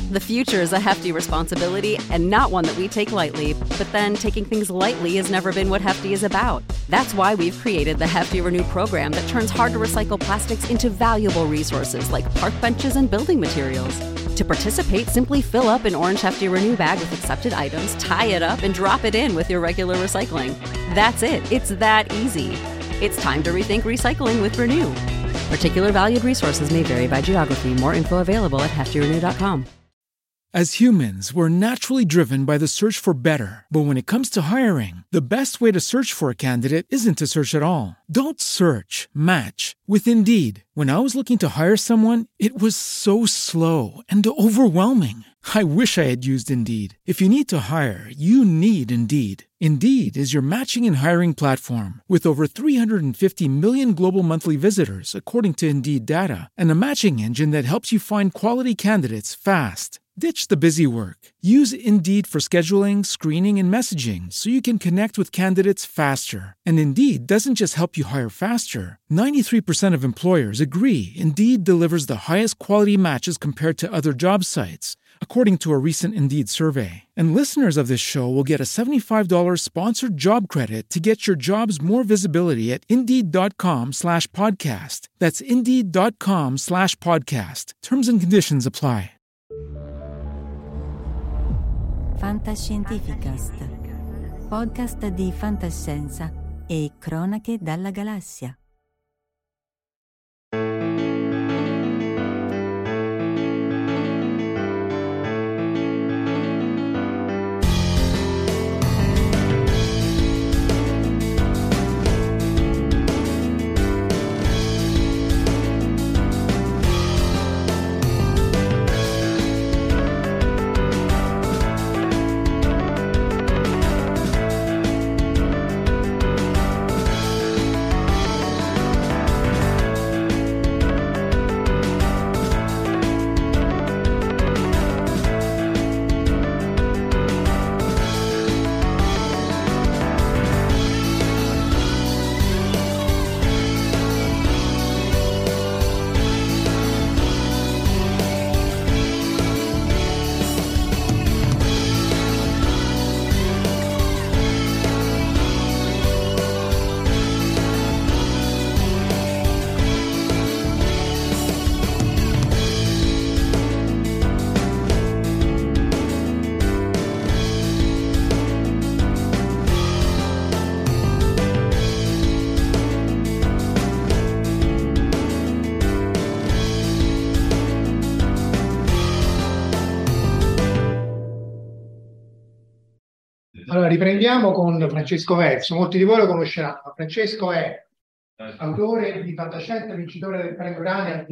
The future is a hefty responsibility and not one that we take lightly. But then taking things lightly has never been what Hefty is about. That's why we've created the Hefty Renew program that turns hard-to-recycle plastics into valuable resources like park benches and building materials. To participate, simply fill up an orange Hefty Renew bag with accepted items, tie it up, and drop it in with your regular recycling. That's it. It's that easy. It's time to rethink recycling with Renew. Particular valued resources may vary by geography. More info available at heftyrenew.com. As humans, we're naturally driven by the search for better. But when it comes to hiring, the best way to search for a candidate isn't to search at all. Don't search, match with Indeed. When I was looking to hire someone, it was so slow and overwhelming. I wish I had used Indeed. If you need to hire, you need Indeed. Indeed is your matching and hiring platform with over 350 million global monthly visitors, according to Indeed data, and a matching engine that helps you find quality candidates fast. Ditch the busy work. Use Indeed for scheduling, screening, and messaging so you can connect with candidates faster. And Indeed doesn't just help you hire faster. 93% of employers agree Indeed delivers the highest quality matches compared to other job sites, according to a recent Indeed survey. And listeners of this show will get a $75 sponsored job credit to get your jobs more visibility at Indeed.com/podcast. That's Indeed.com/podcast. Terms and conditions apply. Fantascientificast, podcast di fantascienza e cronache dalla galassia. Allora, riprendiamo con Francesco Verso. Molti di voi lo conosceranno. Francesco è autore di fantascienza, vincitore del premio Urania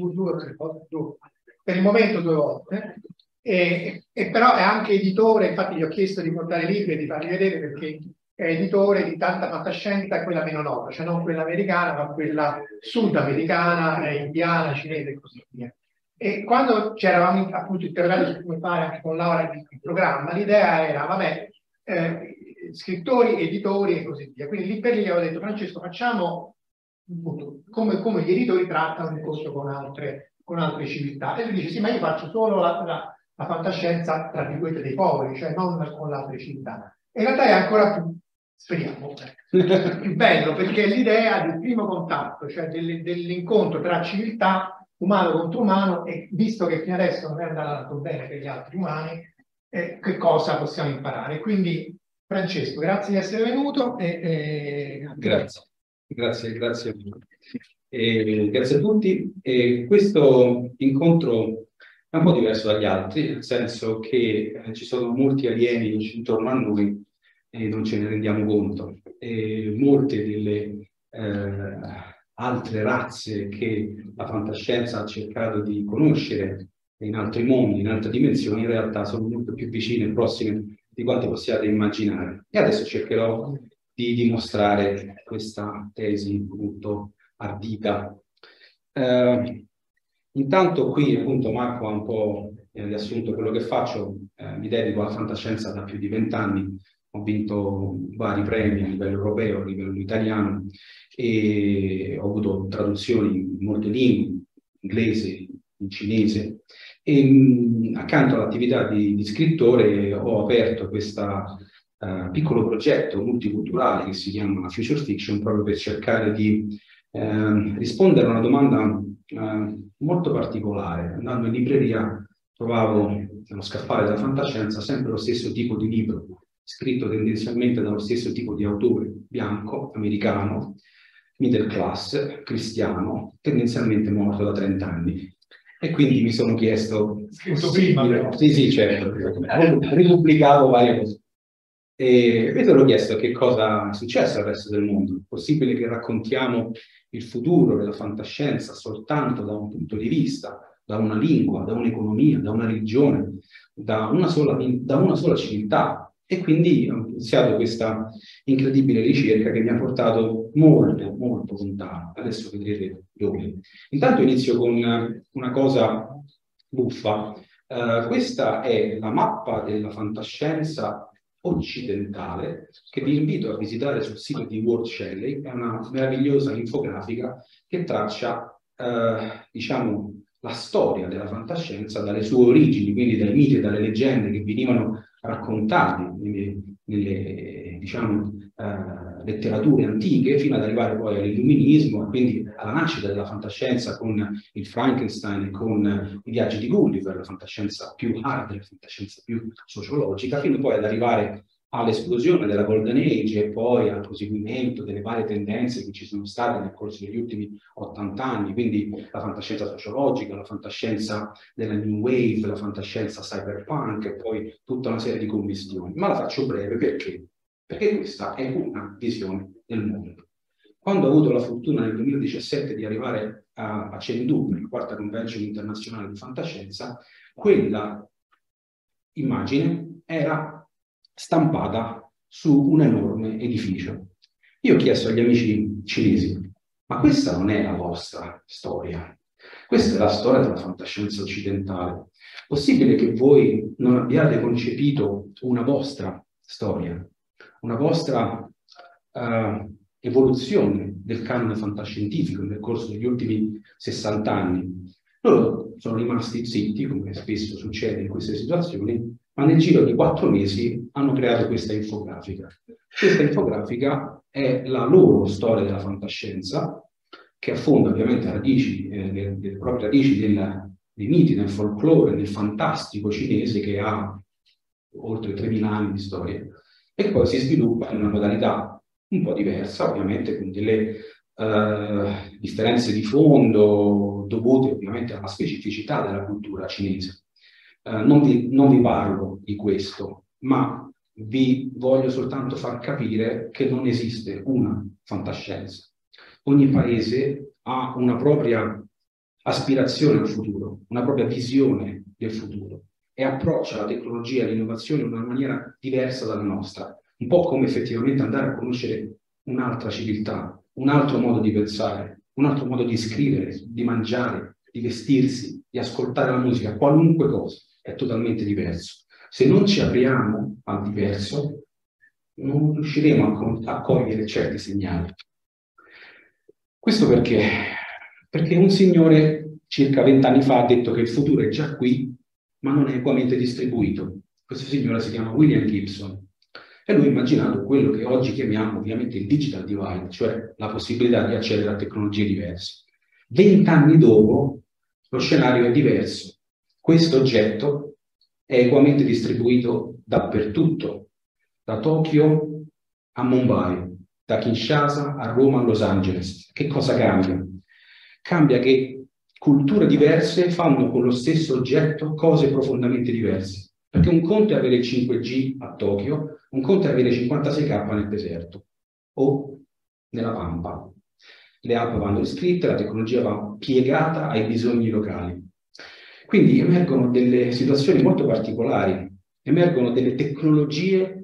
per il momento 2 volte, e però è anche editore. Infatti gli ho chiesto di portare libri e di farli vedere, perché è editore di tanta fantascienza, quella meno nota, cioè non quella americana, ma quella sudamericana, indiana, cinese e così via. E quando ci eravamo appunto interrogati su come fare anche con Laura il programma, l'idea era, vabbè, scrittori, editori e così via. Quindi lì per lì avevo detto: Francesco, facciamo come gli editori trattano il discorso con altre civiltà. E lui dice: sì, ma io faccio solo la fantascienza tra virgolette dei poveri, cioè non con le altre civiltà. E in realtà è ancora più, speriamo, più bello, perché è l'idea del primo contatto, cioè dell'incontro tra civiltà, umano contro umano, e visto che fino adesso non è andato bene per gli altri umani, che cosa possiamo imparare. Quindi Francesco, grazie di essere venuto. Grazie a tutti. Questo incontro è un po' diverso dagli altri, nel senso che ci sono molti alieni intorno a noi e non ce ne rendiamo conto. Molte delle altre razze che la fantascienza ha cercato di conoscere in altri mondi, in altre dimensioni, in realtà sono molto più vicine e prossime di quanto possiate immaginare. E adesso cercherò di dimostrare questa tesi molto ardita. Intanto qui appunto Marco ha un po' riassunto quello che faccio. Mi dedico alla fantascienza da più di 20 anni. Ho vinto vari premi a livello europeo, a livello italiano, e ho avuto traduzioni in molte lingue, inglese, in cinese. accanto all'attività di scrittore ho aperto questo piccolo progetto multiculturale che si chiama Future Fiction, proprio per cercare di rispondere a una domanda molto particolare. Andando in libreria trovavo nello scaffale della fantascienza sempre lo stesso tipo di libro, scritto tendenzialmente dallo stesso tipo di autore, bianco, americano, middle class, cristiano, tendenzialmente morto da 30 anni. E quindi mi sono chiesto... Scritto prima, però. Sì, certo. Ho ripubblicato varie cose. E mi sono chiesto che cosa è successo al resto del mondo. È possibile che raccontiamo il futuro della fantascienza soltanto da un punto di vista, da una lingua, da un'economia, da una religione, da una sola civiltà? E quindi ho iniziato questa incredibile ricerca che mi ha portato molto, molto lontano. Adesso vedrete dove. Intanto inizio con una cosa buffa. Questa è la mappa della fantascienza occidentale che vi invito a visitare sul sito di World Shelley. È una meravigliosa infografica che traccia, diciamo, la storia della fantascienza dalle sue origini, quindi dai miti e dalle leggende che venivano raccontati nelle diciamo, letterature antiche, fino ad arrivare poi all'illuminismo, e quindi alla nascita della fantascienza con il Frankenstein e con i viaggi di Gulliver, la fantascienza più hard, la fantascienza più sociologica, fino poi ad arrivare all'esplosione della Golden Age e poi al proseguimento delle varie tendenze che ci sono state nel corso degli ultimi 80 anni, quindi la fantascienza sociologica, la fantascienza della New Wave, la fantascienza cyberpunk e poi tutta una serie di commistioni. Ma la faccio breve perché? Perché questa è una visione del mondo. Quando ho avuto la fortuna nel 2017 di arrivare a Chengdu, la quarta convention internazionale di fantascienza, quella immagine era stampata su un enorme edificio. Io ho chiesto agli amici cinesi, ma questa non è la vostra storia, questa è la storia della fantascienza occidentale. Possibile che voi non abbiate concepito una vostra storia, una vostra evoluzione del canone fantascientifico nel corso degli ultimi 60 anni? Loro sono rimasti zitti, come spesso succede in queste situazioni, ma nel giro di 4 mesi hanno creato questa infografica. Questa infografica è la loro storia della fantascienza, che affonda ovviamente radici, le proprie radici dei miti, del folklore, del fantastico cinese che ha oltre 3.000 anni di storia, e poi si sviluppa in una modalità un po' diversa, ovviamente con delle differenze di fondo dovute ovviamente alla specificità della cultura cinese. Non vi parlo di questo, ma vi voglio soltanto far capire che non esiste una fantascienza. Ogni paese ha una propria aspirazione al futuro, una propria visione del futuro e approccia la tecnologia e l'innovazione in una maniera diversa dalla nostra, un po' come effettivamente andare a conoscere un'altra civiltà, un altro modo di pensare, un altro modo di scrivere, di mangiare, di vestirsi, di ascoltare la musica, qualunque cosa. È totalmente diverso. Se non ci apriamo al diverso, non riusciremo a cogliere certi segnali. Questo perché? Perché un signore circa 20 anni fa ha detto che il futuro è già qui, ma non è equamente distribuito. Questo signore si chiama William Gibson e lui ha immaginato quello che oggi chiamiamo ovviamente il digital divide, cioè la possibilità di accedere a tecnologie diverse. 20 anni dopo lo scenario è diverso. Questo oggetto è equamente distribuito dappertutto, da Tokyo a Mumbai, da Kinshasa a Roma a Los Angeles. Che cosa cambia? Cambia che culture diverse fanno con lo stesso oggetto cose profondamente diverse. Perché un conto è avere il 5G a Tokyo, un conto è avere 56K nel deserto o nella pampa. Le app vanno riscritte, la tecnologia va piegata ai bisogni locali. Quindi emergono delle situazioni molto particolari, emergono delle tecnologie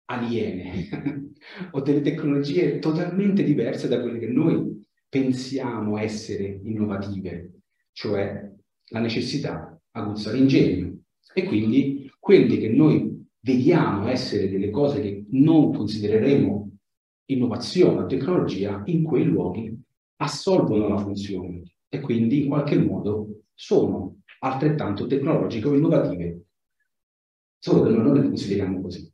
aliene o delle tecnologie totalmente diverse da quelle che noi pensiamo essere innovative, cioè la necessità aguzza l'ingegno. E quindi quelli che noi vediamo essere delle cose che non considereremo innovazione o tecnologia, in quei luoghi assolvono la funzione e quindi in qualche modo sono altrettanto tecnologiche o innovative, solo che noi non le consideriamo così.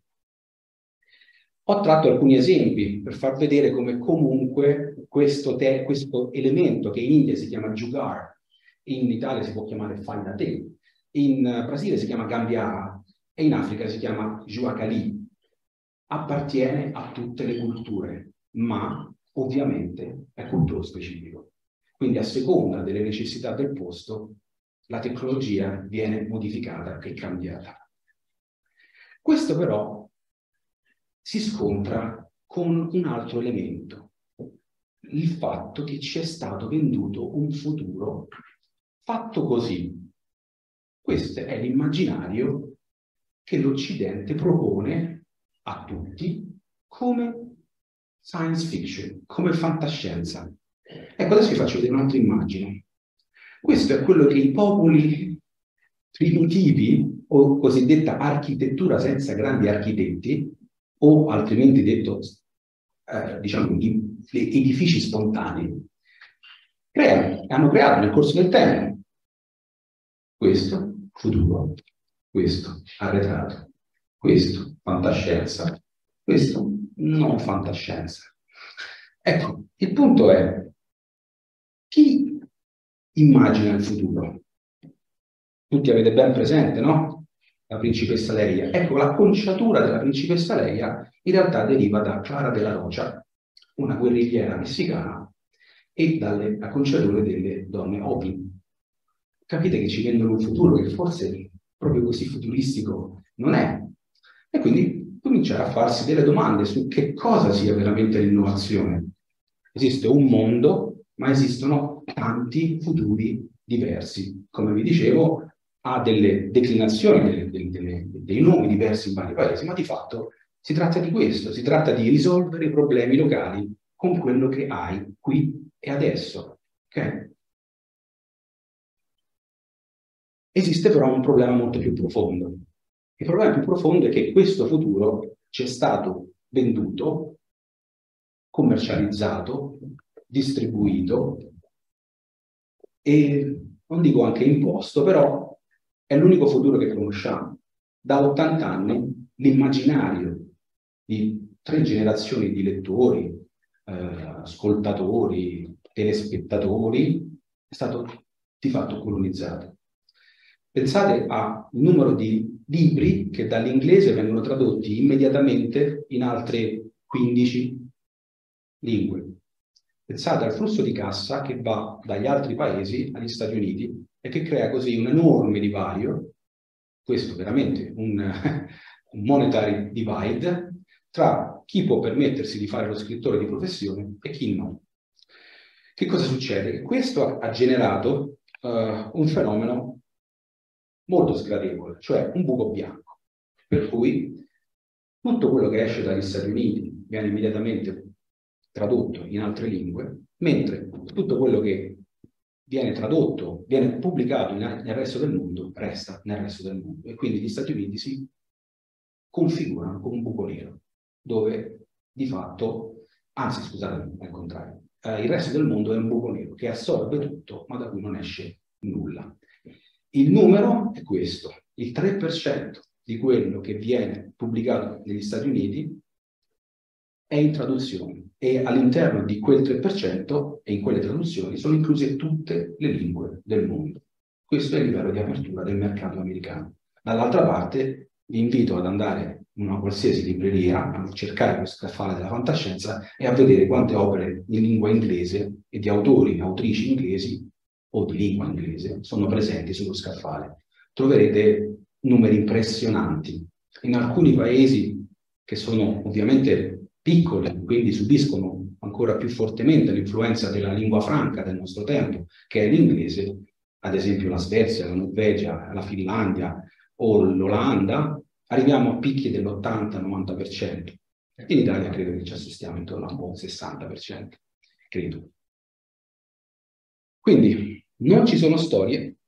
Ho tratto alcuni esempi per far vedere come comunque questo elemento, che in India si chiama jugaad, in Italia si può chiamare fai da te, in Brasile si chiama gambiarra e in Africa si chiama juakali, appartiene a tutte le culture, ma ovviamente è culturo specifico. Quindi a seconda delle necessità del posto, la tecnologia viene modificata e cambiata. Questo però si scontra con un altro elemento, il fatto che ci è stato venduto un futuro fatto così. Questo è l'immaginario che l'Occidente propone a tutti come science fiction, come fantascienza. Ecco, adesso vi faccio vedere un'altra immagine. Questo è quello che i popoli primitivi, o cosiddetta architettura senza grandi architetti, o altrimenti detto, diciamo, edifici spontanei, hanno creato nel corso del tempo. Questo futuro, questo arretrato, questo fantascienza, questo non fantascienza. Ecco, il punto è, chi immagina il futuro? Tutti avete ben presente, no? La principessa Leia. Ecco, l'acconciatura della principessa Leia in realtà deriva da Clara della Rocha, una guerrigliera messicana, e dalle acconciature delle donne Hopi. Capite che ci vendono un futuro che forse proprio così futuristico non è. E quindi cominciare a farsi delle domande su che cosa sia veramente l'innovazione. Esiste un mondo, ma esistono tanti futuri diversi. Come vi dicevo, ha delle declinazioni, dei nomi diversi in vari paesi, ma di fatto si tratta di questo, si tratta di risolvere i problemi locali con quello che hai qui e adesso. Okay? Esiste però un problema molto più profondo. Il problema più profondo è che questo futuro ci è stato venduto, commercializzato, distribuito e non dico anche imposto, però è l'unico futuro che conosciamo. Da 80 anni l'immaginario di 3 generazioni di lettori, ascoltatori, telespettatori è stato di fatto colonizzato. Pensate al numero di libri che dall'inglese vengono tradotti immediatamente in altre 15 lingue. Pensate al flusso di cassa che va dagli altri paesi agli Stati Uniti e che crea così un enorme divario, questo veramente un monetary divide, tra chi può permettersi di fare lo scrittore di professione e chi no. Che cosa succede? Che questo ha generato un fenomeno molto sgradevole, cioè un buco bianco, per cui tutto quello che esce dagli Stati Uniti viene immediatamente tradotto in altre lingue, mentre tutto quello che viene tradotto, viene pubblicato nel resto del mondo, resta nel resto del mondo. E quindi gli Stati Uniti si configurano come un buco nero, dove di fatto, anzi scusate, al contrario, il resto del mondo è un buco nero che assorbe tutto, ma da cui non esce nulla. Il numero è questo, il 3% di quello che viene pubblicato negli Stati Uniti è in traduzione e all'interno di quel 3% e in quelle traduzioni sono incluse tutte le lingue del mondo. Questo è il livello di apertura del mercato americano. Dall'altra parte vi invito ad andare in una qualsiasi libreria a cercare questo scaffale della fantascienza e a vedere quante opere in lingua inglese e di autori e autrici inglesi o di lingua inglese sono presenti sullo scaffale. Troverete numeri impressionanti. In alcuni paesi che sono ovviamente piccoli, quindi subiscono ancora più fortemente l'influenza della lingua franca del nostro tempo, che è l'inglese, ad esempio la Svezia, la Norvegia, la Finlandia o l'Olanda, arriviamo a picchi dell'80-90%. In Italia credo che ci assistiamo intorno a un buon 60%, credo. Quindi non ci sono storie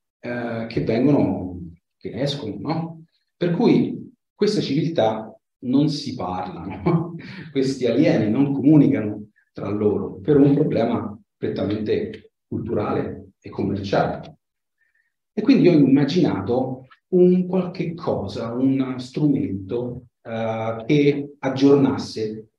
che escono, no? Per cui queste civiltà non si parlano, questi alieni non comunicano tra loro per un problema prettamente culturale e commerciale. E quindi io ho immaginato un qualche cosa, un strumento che aggiornasse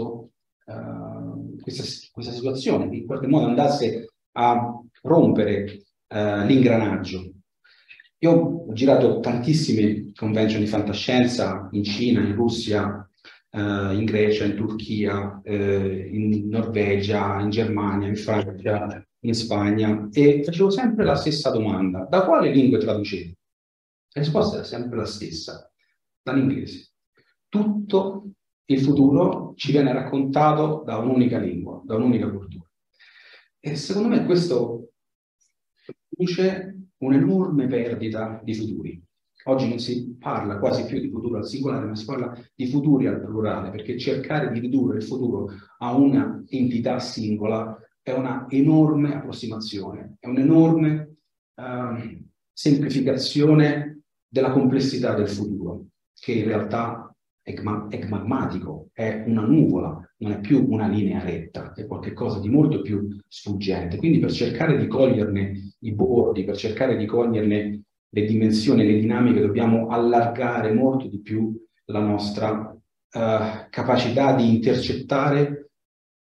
questa situazione, che in qualche modo andasse a rompere l'ingranaggio. Io ho girato tantissime convention di fantascienza in Cina, in Russia, in Grecia, in Turchia, in Norvegia, in Germania, in Francia, in Spagna, e facevo sempre la stessa domanda: da quale lingua traducevi? La risposta era sempre la stessa: dall'inglese. Tutto il futuro ci viene raccontato da un'unica lingua, da un'unica cultura. E secondo me questo produce un'enorme perdita di futuri. Oggi non si parla quasi più di futuro al singolare, ma si parla di futuri al plurale, perché cercare di ridurre il futuro a una entità singola è una enorme approssimazione, è un'enorme semplificazione della complessità del futuro, che in realtà è magmatico, è una nuvola, non è più una linea retta, è qualcosa di molto più sfuggente. Quindi per cercare di coglierne i bordi, per cercare di coglierne le dimensioni, le dinamiche, dobbiamo allargare molto di più la nostra capacità di intercettare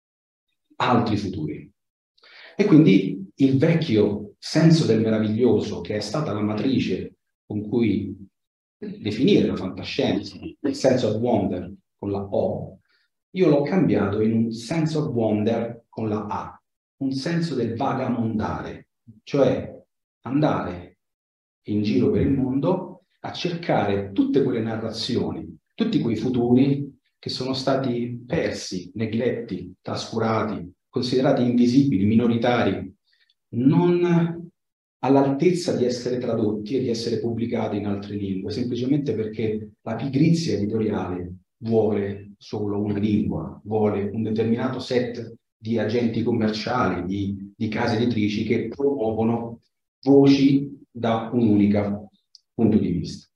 altri futuri. E quindi il vecchio senso del meraviglioso, che è stata la matrice con cui definire la fantascienza, il sense of wonder con la O, io l'ho cambiato in un sense of wonder con la A, un senso del vagamondare, cioè andare in giro per il mondo a cercare tutte quelle narrazioni, tutti quei futuri che sono stati persi, negletti, trascurati, considerati invisibili, minoritari, non all'altezza di essere tradotti e di essere pubblicati in altre lingue, semplicemente perché la pigrizia editoriale vuole solo una lingua, vuole un determinato set di agenti commerciali, di case editrici che promuovono voci da un unico punto di vista.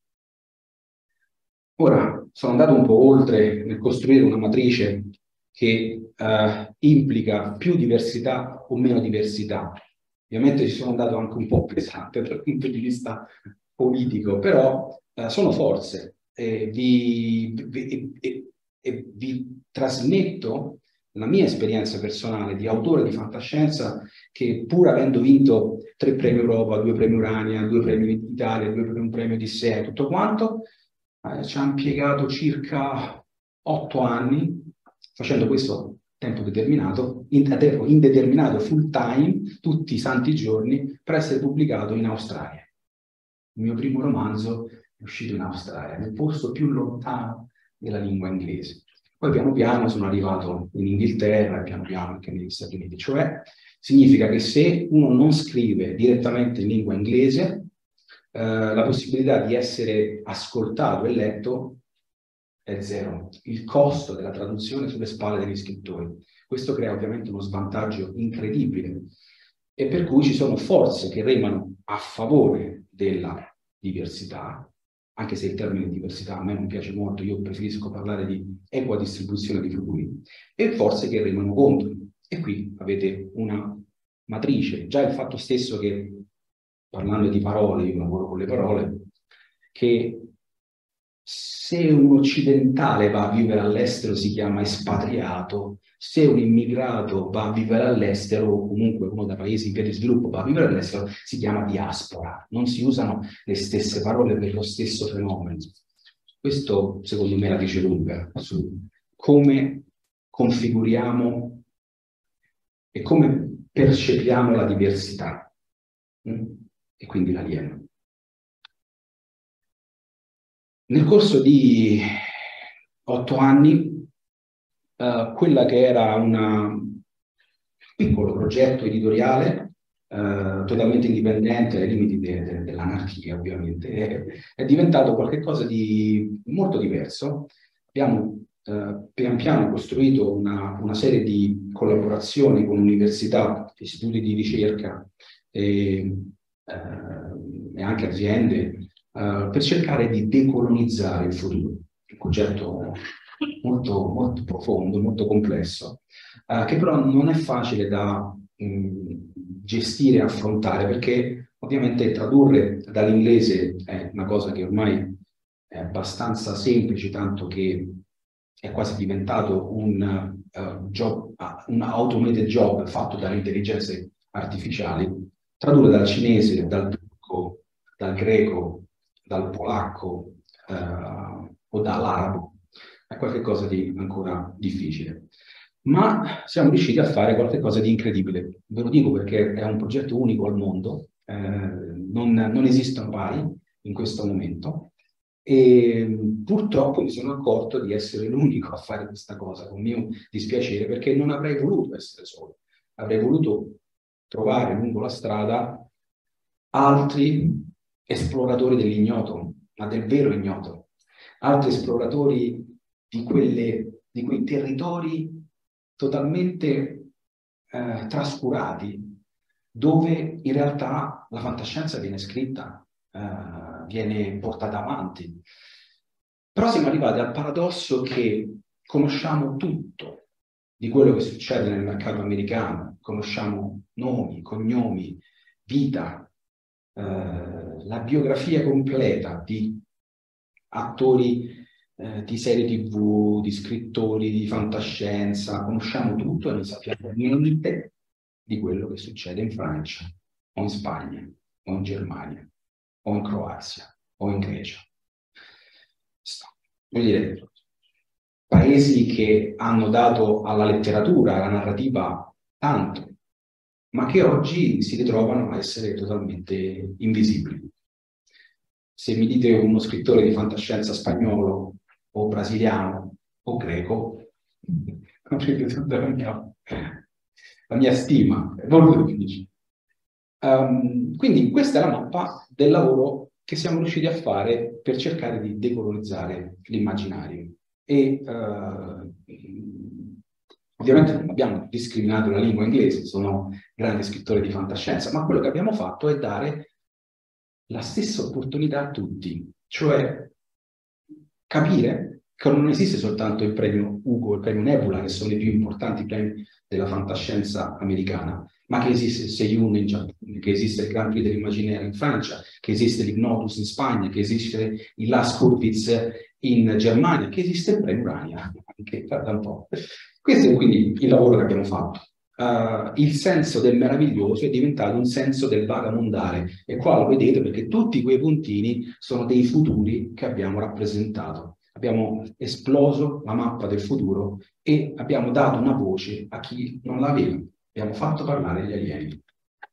Ora, sono andato un po' oltre nel costruire una matrice che implica più diversità o meno diversità. Ovviamente ci sono andato anche un po' pesante dal punto di vista politico, però sono forze e vi trasmetto la mia esperienza personale di autore di fantascienza che, pur avendo vinto 3 premi Europa, 2 premi Urania, 2 premi Italia, un premio Odissea, tutto quanto, ci ha impiegato circa 8 anni facendo questo a tempo determinato, a tempo indeterminato, full time, tutti i santi giorni, per essere pubblicato in Australia. Il mio primo romanzo è uscito in Australia, nel posto più lontano della lingua inglese. Poi piano piano sono arrivato in Inghilterra e piano piano anche negli Stati Uniti. Cioè significa che se uno non scrive direttamente in lingua inglese, la possibilità di essere ascoltato e letto è zero. Il costo della traduzione è sulle spalle degli scrittori. Questo crea ovviamente uno svantaggio incredibile, e per cui ci sono forze che remano a favore della diversità, anche se il termine diversità a me non piace molto, io preferisco parlare di equa distribuzione di futuri, e forze che remano contro. E qui avete una matrice. Già il fatto stesso che, parlando di parole, io lavoro con le parole, che se un occidentale va a vivere all'estero si chiama espatriato, se un immigrato va a vivere all'estero, o comunque uno da paesi in via di sviluppo va a vivere all'estero, si chiama diaspora. Non si usano le stesse parole per lo stesso fenomeno. Questo, secondo me, la dice lunga su come configuriamo e come percepiamo la diversità e quindi l'alieno. Nel corso di 8 anni, quella che era un piccolo progetto editoriale, totalmente indipendente, ai limiti dell'anarchia ovviamente, è diventato qualcosa di molto diverso. Abbiamo pian piano costruito una serie di collaborazioni con università, istituti di ricerca e anche aziende, per cercare di decolonizzare il futuro, un concetto molto, molto profondo, molto complesso, che però non è facile da gestire e affrontare, perché Ovviamente tradurre dall'inglese è una cosa che ormai è abbastanza semplice, tanto che è quasi diventato un automated job fatto dalle intelligenze artificiali. Tradurre dal cinese, dal turco, dal greco, dal polacco o dall'arabo è qualcosa di ancora difficile. Ma siamo riusciti a fare qualcosa di incredibile. Ve lo dico perché è un progetto unico al mondo, non esistono pari in questo momento, e purtroppo mi sono accorto di essere l'unico a fare questa cosa, con mio dispiacere, perché non avrei voluto essere solo. Avrei voluto trovare lungo la strada altri esploratori dell'ignoto, ma del vero ignoto, altri esploratori di quei territori totalmente trascurati, dove in realtà la fantascienza viene scritta, viene portata avanti. Però siamo arrivati al paradosso che conosciamo tutto di quello che succede nel mercato americano, conosciamo nomi, cognomi, vita, la biografia completa di attori di serie TV, di scrittori di fantascienza, conosciamo tutto e non sappiamo niente di quello che succede in Francia, o in Spagna, o in Germania, o in Croazia, o in Grecia. Vuol dire, paesi che hanno dato alla letteratura, alla narrativa tanto, ma che oggi si ritrovano a essere totalmente invisibili. Se mi dite uno scrittore di fantascienza spagnolo o brasiliano o greco, avrete tutta la mia stima, è molto difficile. Quindi questa è la mappa del lavoro che siamo riusciti a fare per cercare di decolonizzare l'immaginario. E ovviamente non abbiamo discriminato la lingua inglese, sono grandi scrittori di fantascienza, ma quello che abbiamo fatto è dare la stessa opportunità a tutti, cioè capire che non esiste soltanto il premio Hugo, il premio Nebula, che sono i più importanti premi della fantascienza americana, ma che esiste il Seiyun in Giappone, che esiste il Grand Prix dell'Immaginaire in Francia, che esiste l'Ignotus in Spagna, che esiste il Last Kurpitz in Germania, che esiste il premio Urania, anche da un po'. Questo è quindi il lavoro che abbiamo fatto. Il senso del meraviglioso è diventato un senso del vagabondare, e qua lo vedete perché tutti quei puntini sono dei futuri che abbiamo rappresentato. Abbiamo esploso la mappa del futuro e abbiamo dato una voce a chi non l'aveva. Abbiamo fatto parlare gli alieni.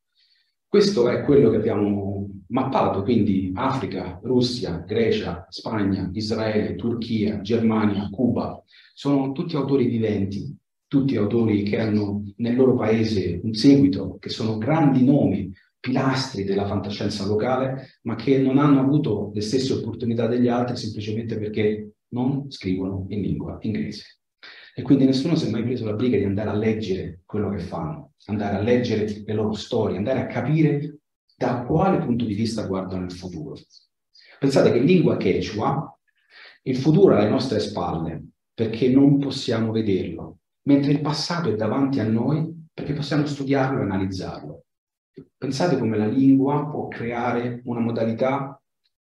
Questo è quello che abbiamo mappato, quindi Africa, Russia, Grecia, Spagna, Israele, Turchia, Germania, Cuba. Sono tutti autori viventi, tutti autori che hanno nel loro paese un seguito, che sono grandi nomi, pilastri della fantascienza locale, ma che non hanno avuto le stesse opportunità degli altri semplicemente perché non scrivono in lingua inglese. E quindi nessuno si è mai preso la briga di andare a leggere quello che fanno, andare a leggere le loro storie, andare a capire da quale punto di vista guardano il futuro. Pensate che in lingua quechua il futuro è alle nostre spalle, perché non possiamo vederlo, mentre il passato è davanti a noi perché possiamo studiarlo e analizzarlo. Pensate come la lingua può creare una modalità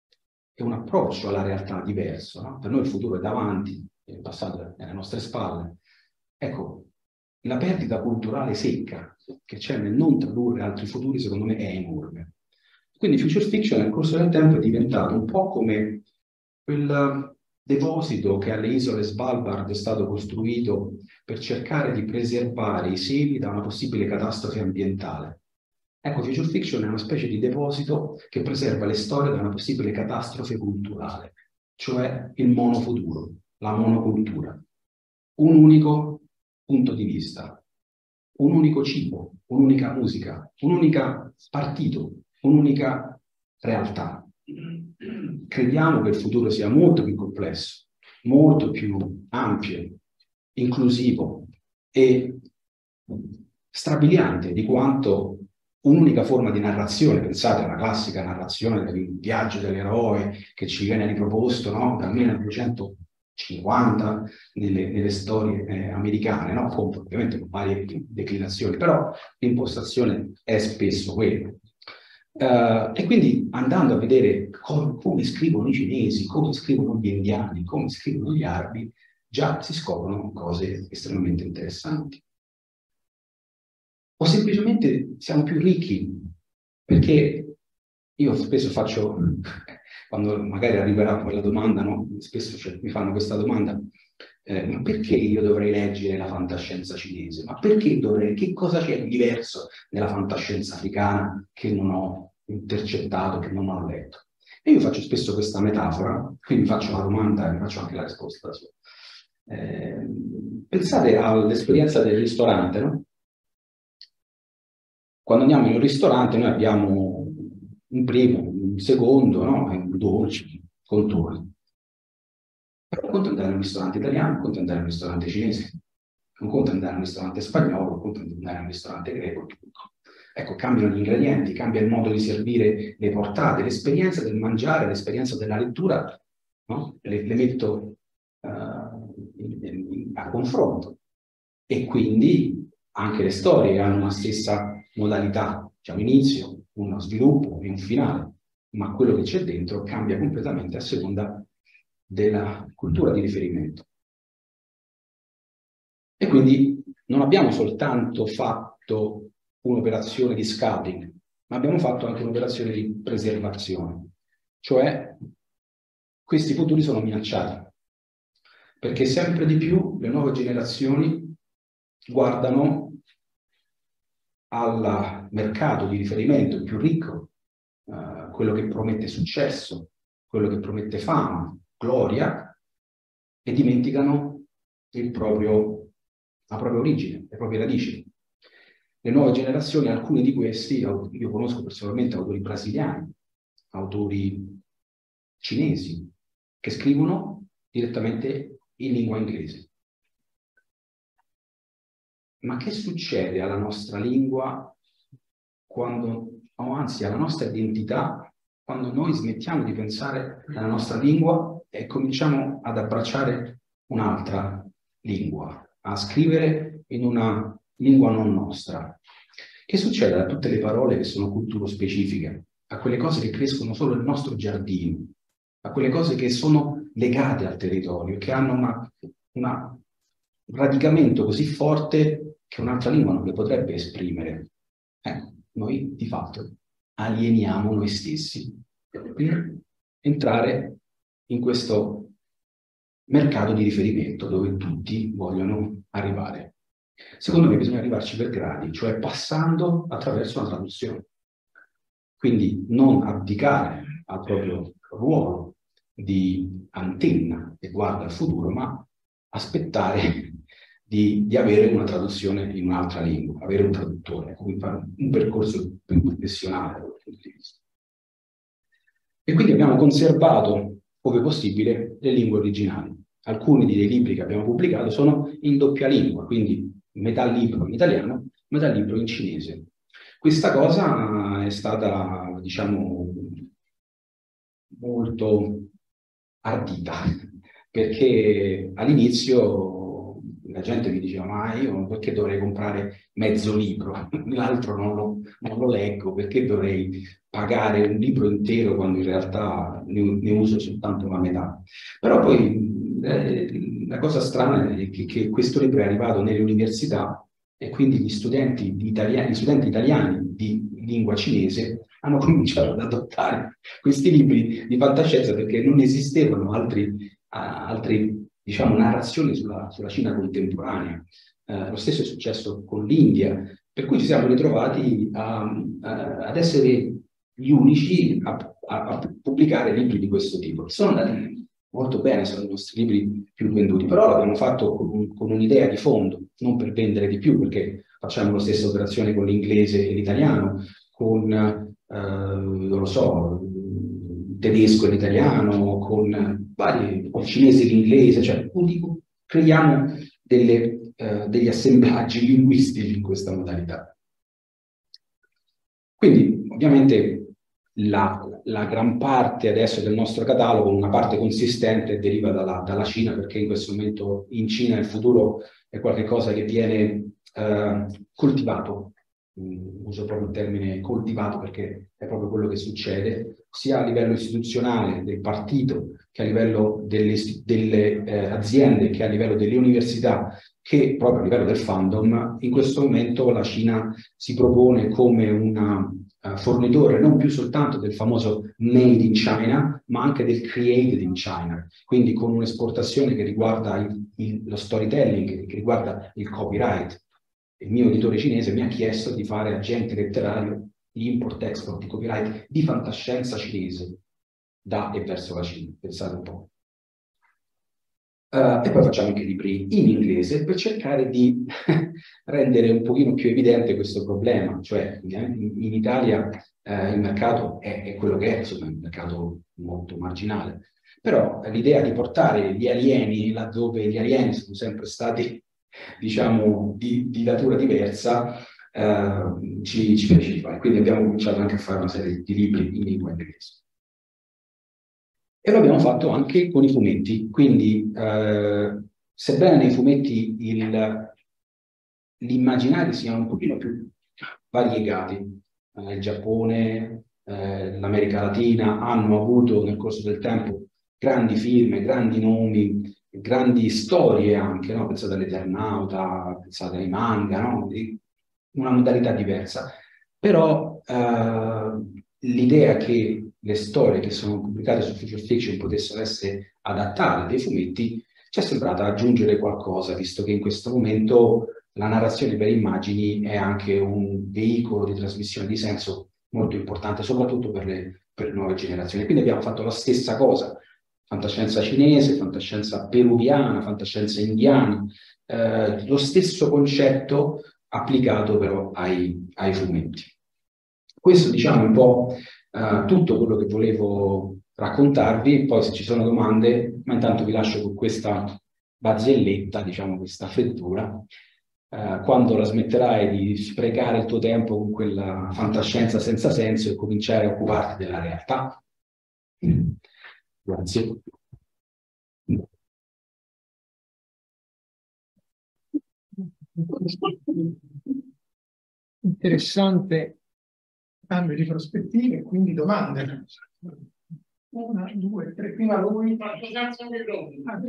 e un approccio alla realtà diverso, no? Per noi il futuro è davanti, il passato è alle nostre spalle. Ecco, la perdita culturale secca che c'è nel non tradurre altri futuri, secondo me, è enorme. Quindi Future Fiction nel corso del tempo è diventato un po' come quel deposito che alle isole Svalbard è stato costruito per cercare di preservare i semi da una possibile catastrofe ambientale. Ecco, Future Fiction è una specie di deposito che preserva le storie da una possibile catastrofe culturale, cioè il monofuturo, la monocultura. Un unico punto di vista, un unico cibo, un'unica musica, un unico partito, un'unica realtà. Crediamo che il futuro sia molto più complesso, molto più ampio, inclusivo e strabiliante di quanto un'unica forma di narrazione. Pensate alla classica narrazione del viaggio dell'eroe che ci viene riproposto, no? Dal 1950 nelle storie americane, no? Ovviamente con varie declinazioni, però l'impostazione è spesso quella. E quindi andando a vedere come scrivono i cinesi, come scrivono gli indiani, come scrivono gli arabi, già si scoprono cose estremamente interessanti. O semplicemente siamo più ricchi, perché io spesso faccio, quando magari arriverà quella domanda, no? Spesso mi fanno questa domanda, ma perché io dovrei leggere la fantascienza cinese? Ma perché che cosa c'è di diverso nella fantascienza africana che non ho intercettato, che non ho letto? E io faccio spesso questa metafora, quindi faccio una domanda e faccio anche la risposta da solo. Pensate all'esperienza del ristorante, no? Quando andiamo in un ristorante noi abbiamo un primo, un secondo, no? Un dolce, contorni. Però conto andare in un ristorante italiano, conto andare in un ristorante cinese, non conto andare in un ristorante spagnolo, conto andare in un ristorante greco. Ecco, cambiano gli ingredienti, cambia il modo di servire le portate, l'esperienza del mangiare, l'esperienza della lettura, no? Le metto a confronto. E quindi anche le storie hanno una stessa modalità, c'è un inizio, uno sviluppo e un finale, ma quello che c'è dentro cambia completamente a seconda della cultura di riferimento. E quindi non abbiamo soltanto fatto un'operazione di scouting, ma abbiamo fatto anche un'operazione di preservazione, cioè questi futuri sono minacciati, perché sempre di più le nuove generazioni guardano al mercato di riferimento più ricco, quello che promette successo, quello che promette fama, gloria, e dimenticano la propria origine, le proprie radici. Le nuove generazioni, alcuni di questi, io conosco personalmente autori brasiliani, autori cinesi, che scrivono direttamente in lingua inglese. Ma che succede alla nostra lingua quando, o anzi alla nostra identità, quando noi smettiamo di pensare alla nostra lingua e cominciamo ad abbracciare un'altra lingua, a scrivere in una lingua non nostra? Che succede a tutte le parole che sono culturo-specifiche, a quelle cose che crescono solo nel nostro giardino, a quelle cose che sono legate al territorio, che hanno un radicamento così forte che un'altra lingua non le potrebbe esprimere? Noi di fatto alieniamo noi stessi per entrare in questo mercato di riferimento dove tutti vogliono arrivare. Secondo me bisogna arrivarci per gradi, cioè passando attraverso una traduzione. Quindi non abdicare al proprio ruolo di antenna che guarda al futuro, ma aspettare di avere una traduzione in un'altra lingua, avere un traduttore, quindi fare un percorso più professionale dal punto di vista. E quindi abbiamo conservato, ove possibile, le lingue originali. Alcuni dei libri che abbiamo pubblicato sono in doppia lingua, quindi metà libro in italiano, metà libro in cinese. Questa cosa è stata, diciamo, molto ardita, perché all'inizio la gente mi diceva: ma io perché dovrei comprare mezzo libro? L'altro non lo leggo, perché dovrei pagare un libro intero quando in realtà ne uso soltanto la metà? Però poi la cosa strana è che questo libro è arrivato nelle università e quindi gli studenti italiani di lingua cinese hanno cominciato ad adottare questi libri di fantascienza perché non esistevano altri diciamo, narrazioni sulla Cina contemporanea. Lo stesso è successo con l'India, per cui ci siamo ritrovati ad essere gli unici a pubblicare libri di questo tipo. Sono andati molto bene, sono i nostri libri più venduti, però l'abbiamo fatto con un'idea di fondo, non per vendere di più, perché facciamo la stessa operazione con l'inglese e l'italiano, con, non lo so, il tedesco e l'italiano, con il cinese e l'inglese, cioè creiamo degli assemblaggi linguistici in questa modalità. Quindi, ovviamente, la gran parte adesso del nostro catalogo, una parte consistente, deriva dalla Cina, perché in questo momento in Cina il futuro è qualcosa che viene coltivato uso proprio il termine coltivato perché è proprio quello che succede, sia a livello istituzionale del partito, che a livello delle aziende, che a livello delle università, che proprio a livello del fandom. In questo momento la Cina si propone come una fornitore non più soltanto del famoso made in China, ma anche del created in China, quindi con un'esportazione che riguarda lo storytelling, che riguarda il copyright. Il mio editore cinese mi ha chiesto di fare agente letterario di import-export di copyright di fantascienza cinese da e verso la Cina, pensate un po'. E poi facciamo anche libri in inglese per cercare di rendere un pochino più evidente questo problema, cioè in Italia il mercato è quello che è, insomma, è un mercato molto marginale, però l'idea di portare gli alieni laddove gli alieni sono sempre stati, diciamo, di natura diversa, ci piace fare. Quindi abbiamo cominciato anche a fare una serie di libri in lingua inglese. E lo abbiamo fatto anche con i fumetti, quindi sebbene nei fumetti gli immaginari siano un pochino più variegati, il Giappone, l'America Latina hanno avuto nel corso del tempo grandi film, grandi nomi, grandi storie anche, no? Pensate all'Eternauta, pensate ai manga, no? Una modalità diversa. Però l'idea che le storie che sono pubblicate su Future Fiction potessero essere adattate dai fumetti ci è sembrata aggiungere qualcosa, visto che in questo momento la narrazione per immagini è anche un veicolo di trasmissione di senso molto importante, soprattutto per le nuove generazioni. Quindi abbiamo fatto la stessa cosa, fantascienza cinese, fantascienza peruviana, fantascienza indiana, lo stesso concetto applicato però ai fumetti. Questo, diciamo, un po' tutto quello che volevo raccontarvi. Poi se ci sono domande, ma intanto vi lascio con questa barzelletta, diciamo, questa frittura. Quando la smetterai di sprecare il tuo tempo con quella fantascienza senza senso e cominciare a occuparti della realtà. Grazie. Interessante cambio di prospettive, quindi domande. 1, 2, 3, prima lui. Faccio senza microfono.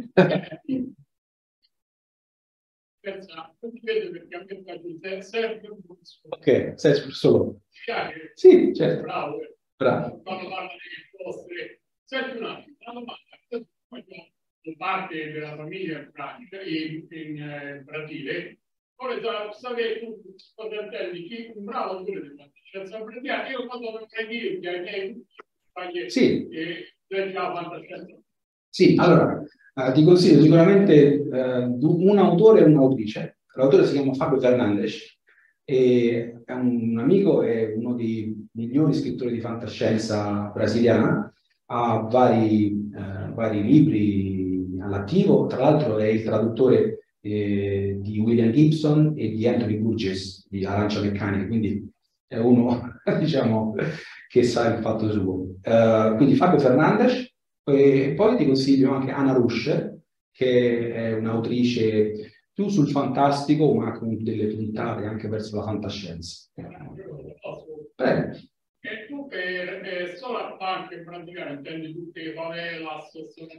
Perché a me piace sempre un po'. Ok, sei solo. Sì, certo. Bravo. Bravo. Quando parlo delle vostre. Senti un attimo, una domanda. Io parte della famiglia in Francia, in Brasile. Ora sapere tu cosa intendi, chi un bravo autore di fantascienza brasiliana. Io quando lo prendi ai miei sì. La fantascienza. Sì, allora ti consiglio sicuramente un autore e un'autrice. L'autore si chiama Fabio Fernandes, e è un amico, è uno dei migliori scrittori di fantascienza brasiliana, ha vari libri all'attivo, tra l'altro è il traduttore di William Gibson e di Anthony Burgess di Arancia Meccanica, quindi è uno diciamo che sa il fatto suo. Quindi Fabio Fernandes, e poi ti consiglio anche Anna Rush, che è un'autrice più sul fantastico ma con delle puntate anche verso la fantascienza. Prego. E tu per Solar Punk in pratica intendi tutte le favelas,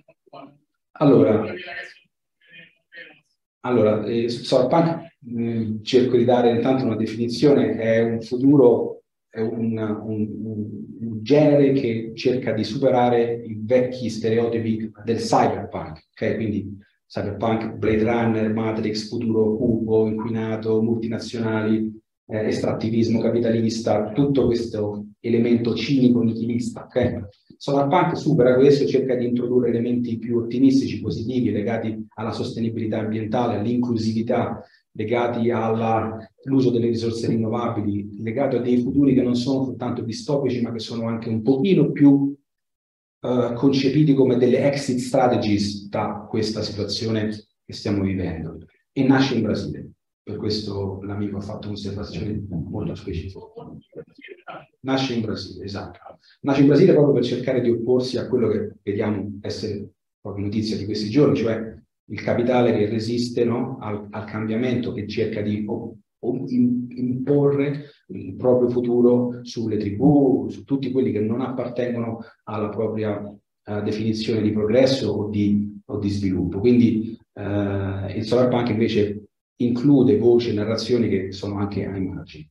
allora, Solarpunk, cerco di dare intanto una definizione, è un futuro, è un genere che cerca di superare i vecchi stereotipi del cyberpunk, ok? Quindi cyberpunk, Blade Runner, Matrix, futuro cupo, inquinato, multinazionali, estrattivismo capitalista, tutto questo elemento cinico nichilista, ok? Solarpunk supera questo, cerca di introdurre elementi più ottimistici, positivi, legati alla sostenibilità ambientale, all'inclusività, legati all'uso delle risorse rinnovabili, legati a dei futuri che non sono soltanto distopici, ma che sono anche un pochino più concepiti come delle exit strategies da questa situazione che stiamo vivendo. E nasce in Brasile. Per questo l'amico ha fatto un'osservazione molto specifica. Nasce in Brasile, esatto. Nasce in Brasile proprio per cercare di opporsi a quello che vediamo essere proprio notizia di questi giorni, cioè il capitale che resiste, no, al cambiamento, che cerca di imporre il proprio futuro sulle tribù, su tutti quelli che non appartengono alla propria definizione di progresso o di sviluppo. Quindi il solarpunk invece include voci e narrazioni che sono anche ai margini.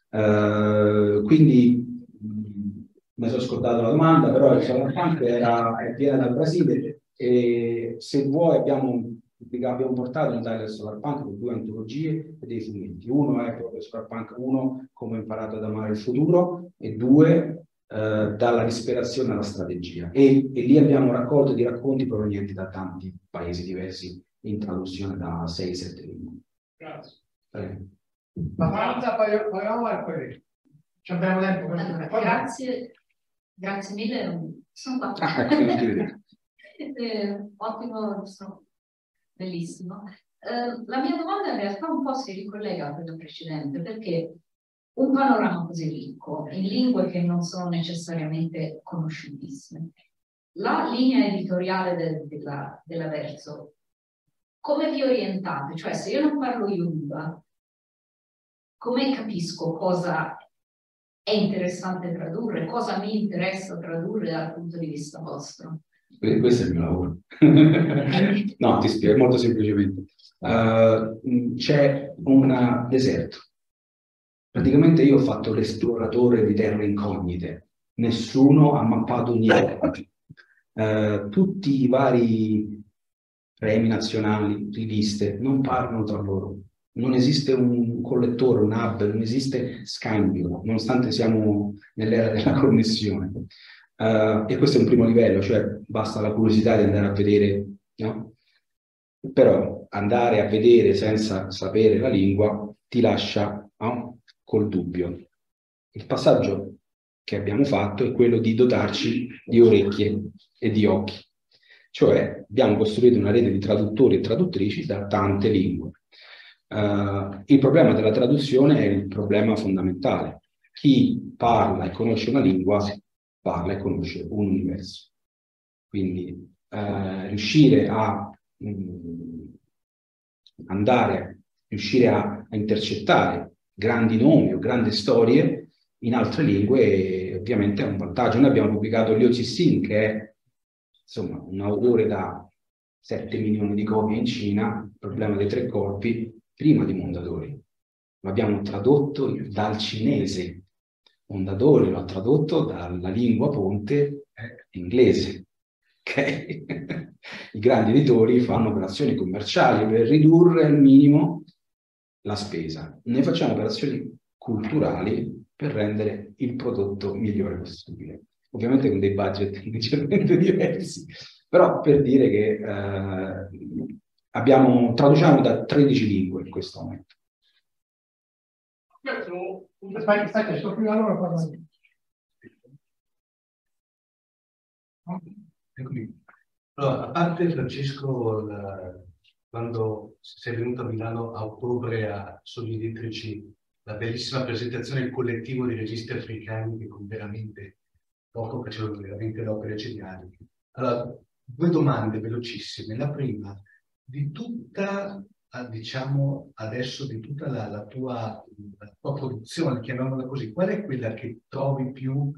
Quindi mi sono scordato la domanda, però il solarpunk viene dal Brasile e se vuoi abbiamo portato in Italia il solarpunk con 2 antologie e dei fumetti. Uno è proprio solarpunk 1, come ho imparato ad amare il futuro, e 2, dalla disperazione alla strategia. E lì abbiamo raccolto di racconti provenienti da tanti paesi diversi, in traduzione da 6-7 lingue. Grazie. Avanza, poi poi ci abbiamo tempo per grazie mille, sono qua. Ottimo, bellissimo. La mia domanda in realtà un po' si ricollega a quella precedente, perché un panorama così ricco, in lingue che non sono necessariamente conosciutissime, la linea editoriale della Verso, come vi orientate? Cioè, se io non parlo Yoruba, come capisco cosa è interessante tradurre, cosa mi interessa tradurre dal punto di vista vostro? Questo è il mio lavoro. No, ti spiego molto semplicemente. C'è un deserto. Praticamente io ho fatto l'esploratore di terre incognite. Nessuno ha mappato niente. Tutti i vari premi nazionali, riviste, non parlano tra loro. Non esiste un collettore, un hub, non esiste scambio, nonostante siamo nell'era della connessione. E questo è un primo livello, cioè basta la curiosità di andare a vedere, no? Però andare a vedere senza sapere la lingua ti lascia, no? Col dubbio. Il passaggio che abbiamo fatto è quello di dotarci di orecchie e di occhi. Cioè abbiamo costruito una rete di traduttori e traduttrici da tante lingue. Il problema della traduzione è il problema fondamentale. Chi parla e conosce una lingua parla e conosce un universo. Quindi riuscire a riuscire a intercettare grandi nomi o grandi storie in altre lingue ovviamente è un vantaggio. Noi abbiamo pubblicato Liu Cixin, che è insomma un autore da 7 milioni di copie in Cina, il problema dei 3 corpi, prima di Mondadori. L'abbiamo tradotto dal cinese. Mondadori lo ha tradotto dalla lingua ponte inglese. Okay? I grandi editori fanno operazioni commerciali per ridurre al minimo la spesa. Noi facciamo operazioni culturali per rendere il prodotto migliore possibile. Ovviamente con dei budget leggermente diversi, però per dire che traduciamo da 13 lingue in questo momento. Aspetta, sto più allora parlando. Eccomi. Allora, a parte Francesco, quando sei venuto a Milano a ottobre a Sogni Elettrici, la bellissima presentazione del collettivo di registi africani che con veramente poco facevano veramente le opere geniali. Allora, 2 domande velocissime. La prima, di tutta, diciamo adesso, di tutta la tua produzione, chiamiamola così, qual è quella che trovi più,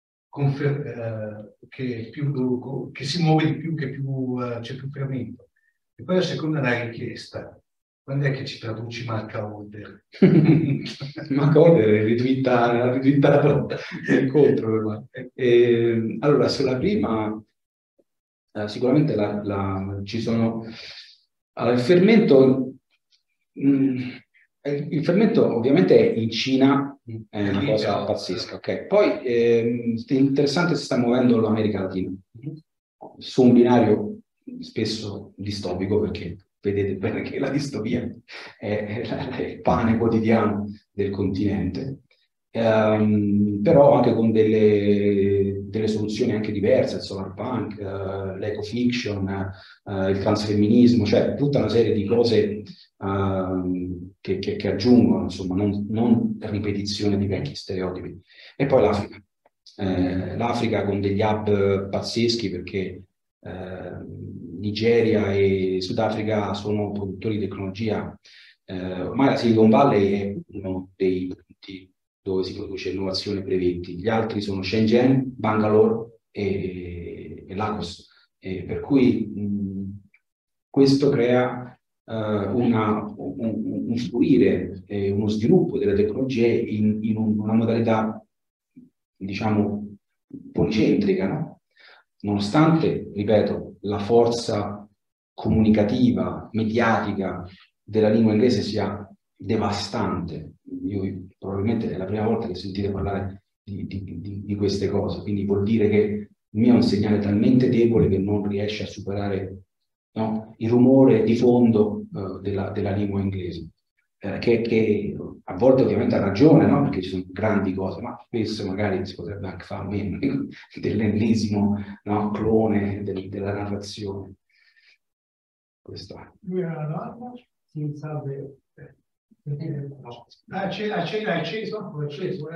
che si muove di più, che più c'è più fermento? E poi la seconda, la richiesta. Quando è che ci traduci Marca Holder? Marca Holder è ritwittato l'incontro ormai. Allora, sulla prima, sicuramente ci sono... Allora, il fermento ovviamente in Cina è una cosa pazzesca, ok? Poi è interessante, si sta muovendo l'America Latina su un binario spesso distopico, perché vedete bene che la distopia è il pane quotidiano del continente, però anche con delle soluzioni anche diverse, il solarpunk, l'ecofiction, il transfemminismo, cioè tutta una serie di cose che aggiungono, insomma, non ripetizione di vecchi stereotipi. E poi l'Africa. L'Africa con degli hub pazzeschi, perché Nigeria e Sudafrica sono produttori di tecnologia Ormai la Silicon Valley è uno dei punti dove si produce innovazione e brevetti, gli altri sono Shenzhen, Bangalore e Lagos, per cui questo crea un fluire, uno sviluppo delle tecnologie in una modalità, diciamo, policentrica, no? Nonostante, ripeto, la forza comunicativa, mediatica della lingua inglese sia devastante. Io probabilmente è la prima volta che sentite parlare di queste cose, quindi vuol dire che il mio è un segnale talmente debole che non riesce a superare, no, il rumore di fondo della lingua inglese, che a volte ovviamente ha ragione, no? Perché ci sono grandi cose, ma spesso magari si potrebbe anche fare meno dell'ennesimo, no, clone della narrazione. Questo è. Lui ha una domanda? Si salve. No. Era acceso?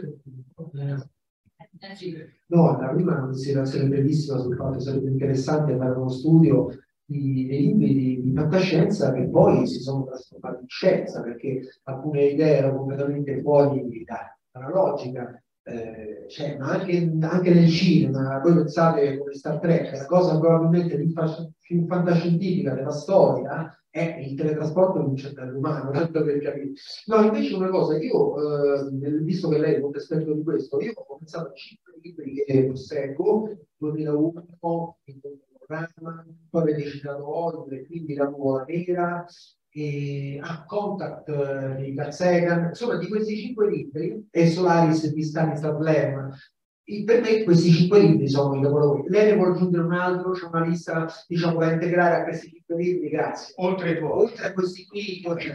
No, la prima è una considerazione bellissima sul fatto che sarebbe interessante fare uno studio dei libri di fantascienza che poi si sono trasformati in scienza, perché alcune idee erano completamente fuori dalla logica. Ma anche nel cinema, voi pensate come Star Trek, la cosa probabilmente più fantascientifica della storia è il teletrasporto di un cervello umano, tanto per capire. No, invece una cosa, io, visto che lei è molto esperto di questo, io ho pensato a 5 libri che posseggo, 2001, il panorama, poi avete citato Oliver, quindi La nuvola nera, e Contact di Carl Sagan, insomma di questi 5 libri, e Solaris di Stanislav Lem. Per me questi 5 libri sono i capolavori. Lei ne vuole aggiungere un altro? C'è una lista, diciamo, da integrare a questi 5 libri? Grazie. Oltre a questi qui, oltre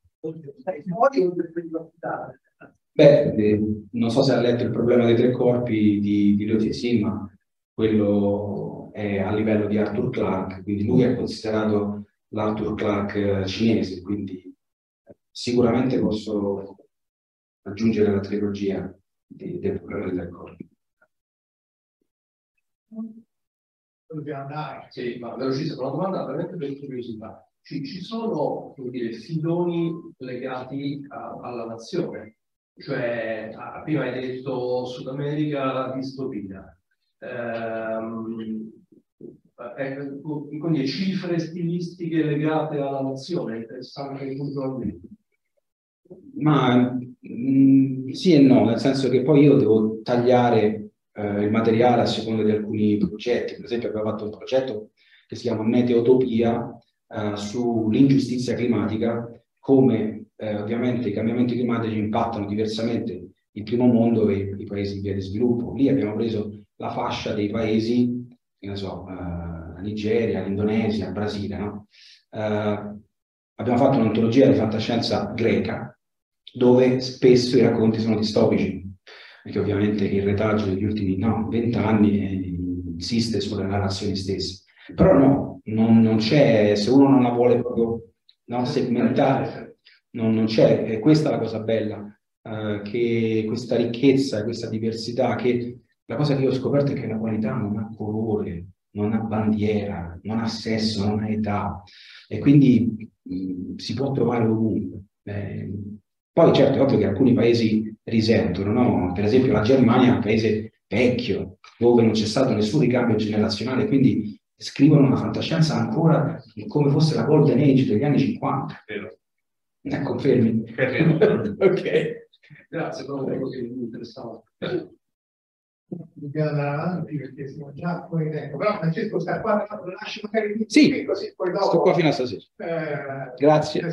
a quelli affidati. Beh, non so se ha letto Il problema dei tre corpi di Liu Cixin, ma quello è a livello di Arthur Clarke, quindi lui è considerato l'Arthur Clarke cinese, quindi sicuramente posso aggiungere la trilogia del problema dei tre corpi. Dobbiamo andare. Sì, ma velocissima, una domanda veramente per curiosità. Ci sono, come dire, filoni legati alla nazione? Cioè, prima hai detto Sud America, distopia. Quindi cifre stilistiche legate alla nazione, interessante puntualmente. Ma sì e no, nel senso che poi io devo tagliare il materiale a seconda di alcuni progetti. Per esempio abbiamo fatto un progetto che si chiama Meteotopia sull'ingiustizia climatica, come ovviamente i cambiamenti climatici impattano diversamente il primo mondo e i paesi in via di sviluppo. Lì abbiamo preso la fascia dei paesi, che ne so, la Nigeria, l'Indonesia, il Brasile, no? Abbiamo fatto un'antologia di fantascienza greca, dove spesso i racconti sono distopici, perché ovviamente il retaggio degli ultimi 20 anni insiste sulle narrazioni stesse. Però no, non c'è, se uno non la vuole proprio segmentare, non c'è. E questa è la cosa bella, che questa ricchezza, questa diversità, che la cosa che io ho scoperto è che la qualità non ha colore, non ha bandiera, non ha sesso, non ha età, e quindi si può trovare ovunque. Poi certo è ovvio che alcuni paesi risentono, no? Per esempio la Germania è un paese vecchio, dove non c'è stato nessun ricambio generazionale, quindi scrivono una fantascienza ancora come fosse la Golden Age degli anni 50. Confermi? Ok. Grazie, proprio così mi interessava. Dobbiamo andare avanti perché siamo già fuori tempo. Però Francesco sta qua, lo lasci magari sì, così poi dopo. Sto qua fino a stasera. Grazie.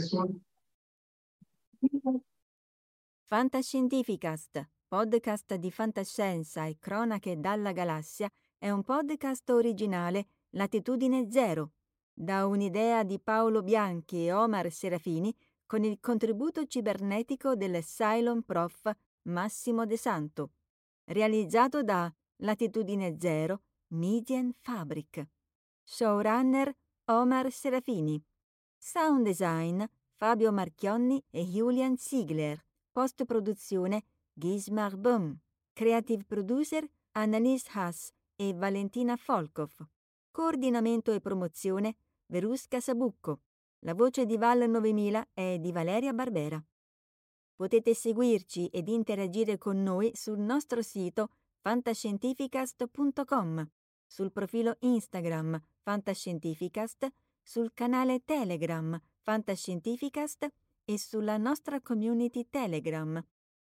Fantascientificast, podcast di fantascienza e cronache dalla galassia, è un podcast originale Latitudine Zero, da un'idea di Paolo Bianchi e Omar Serafini con il contributo cibernetico del Cylon Prof Massimo De Santo, realizzato da Latitudine Zero Median Fabric. Showrunner Omar Serafini. Sound design Fabio Marchionni e Julian Ziegler. Post-produzione Gismar Böhm. Creative producer Annalise Haas e Valentina Volkov. Coordinamento e promozione Verusca Sabucco. La voce di Val 9000 è di Valeria Barbera. Potete seguirci ed interagire con noi sul nostro sito fantascientificast.com, sul profilo Instagram Fantascientificast, sul canale Telegram Fantascientificast e sulla nostra community Telegram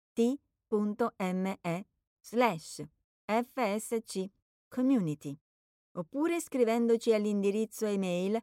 t.me/FSC Community, oppure scrivendoci all'indirizzo email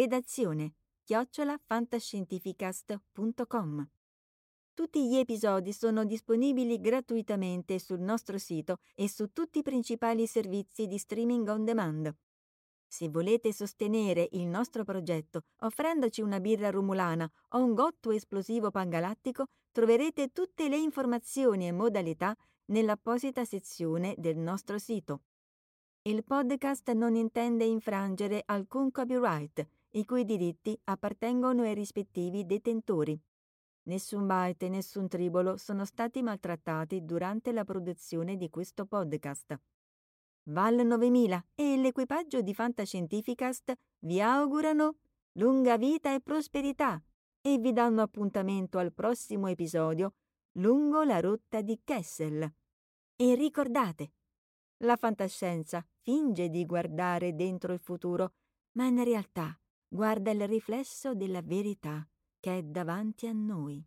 redazione@fantascientificast.com. Tutti gli episodi sono disponibili gratuitamente sul nostro sito e su tutti i principali servizi di streaming on demand. Se volete sostenere il nostro progetto offrendoci una birra rumulana o un gotto esplosivo pangalattico, troverete tutte le informazioni e modalità nell'apposita sezione del nostro sito. Il podcast non intende infrangere alcun copyright, i cui diritti appartengono ai rispettivi detentori. Nessun byte e nessun tribolo sono stati maltrattati durante la produzione di questo podcast. Val 9000 e l'equipaggio di Fantascientificast vi augurano lunga vita e prosperità e vi danno appuntamento al prossimo episodio lungo la rotta di Kessel. E ricordate, la fantascienza finge di guardare dentro il futuro, ma in realtà guarda il riflesso della verità che è davanti a noi.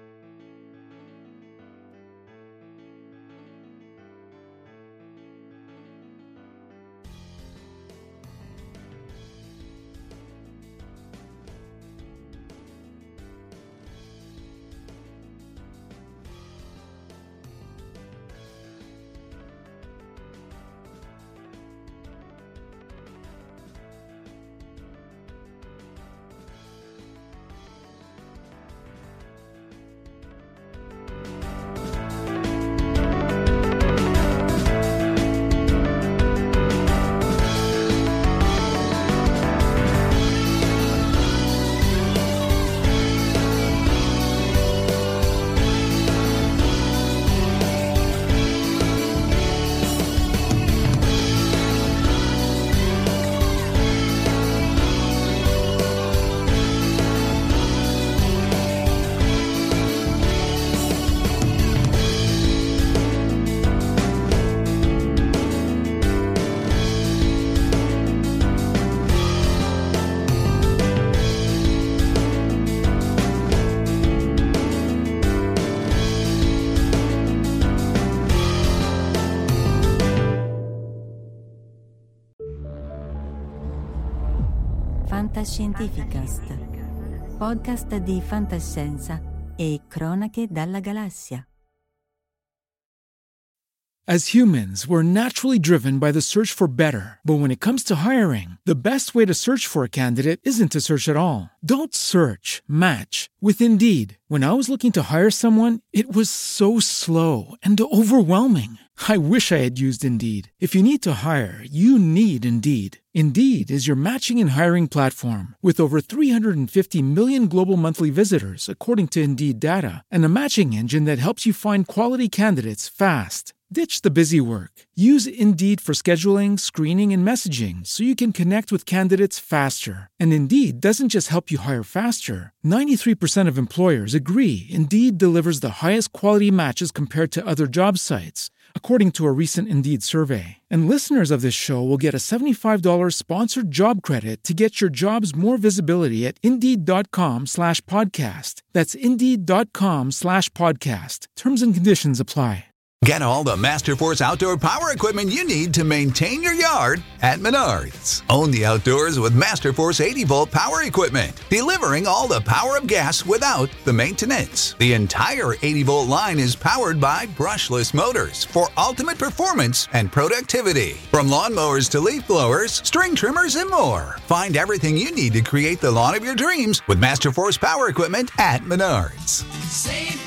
Fantascientificast, podcast di fantascienza e cronache dalla galassia. As humans, we're naturally driven by the search for better. But when it comes to hiring, the best way to search for a candidate isn't to search at all. Don't search, match with Indeed. When I was looking to hire someone, it was so slow and overwhelming. I wish I had used Indeed. If you need to hire, you need Indeed. Indeed is your matching and hiring platform with over 350 million global monthly visitors, according to Indeed data, and a matching engine that helps you find quality candidates fast. Ditch the busy work. Use Indeed for scheduling, screening, and messaging so you can connect with candidates faster. And Indeed doesn't just help you hire faster. 93% of employers agree Indeed delivers the highest quality matches compared to other job sites, according to a recent Indeed survey. And listeners of this show will get a $75 sponsored job credit to get your jobs more visibility at Indeed.com/podcast. That's Indeed.com/podcast. Terms and conditions apply. Get all the Masterforce outdoor power equipment you need to maintain your yard at Menards. Own the outdoors with Masterforce 80-volt power equipment, delivering all the power of gas without the maintenance. The entire 80-volt line is powered by brushless motors for ultimate performance and productivity. From lawnmowers to leaf blowers, string trimmers, and more. Find everything you need to create the lawn of your dreams with Masterforce power equipment at Menards. Save